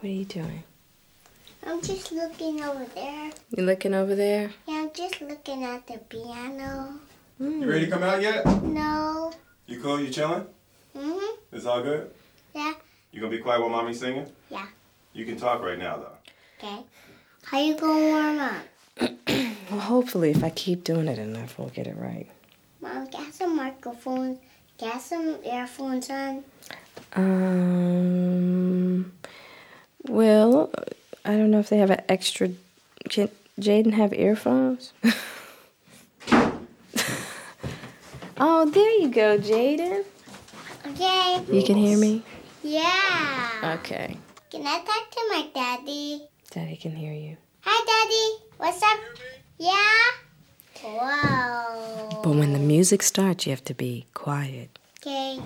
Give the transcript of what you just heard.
What are you doing? I'm just looking over there. You looking over there? Yeah, I'm just looking at the piano. You ready to come out yet? No. You cool? You chilling? Mhm. It's all good? Yeah. You gonna be quiet while mommy's singing? Yeah. You can talk right now, though. Okay. How you gonna warm up? Well, hopefully, if I keep doing it enough, we'll get it right. Mom, get some microphones. Get some earphones on. Well, I don't know if they have an extra. Can Jaden have earphones? Oh, there you go, Jaden. Okay. You can hear me? Yeah. Okay. Can I talk to my daddy? Daddy can hear you. Hi, Daddy. What's up? Yeah? Wow. But when the music starts, you have to be quiet. Okay.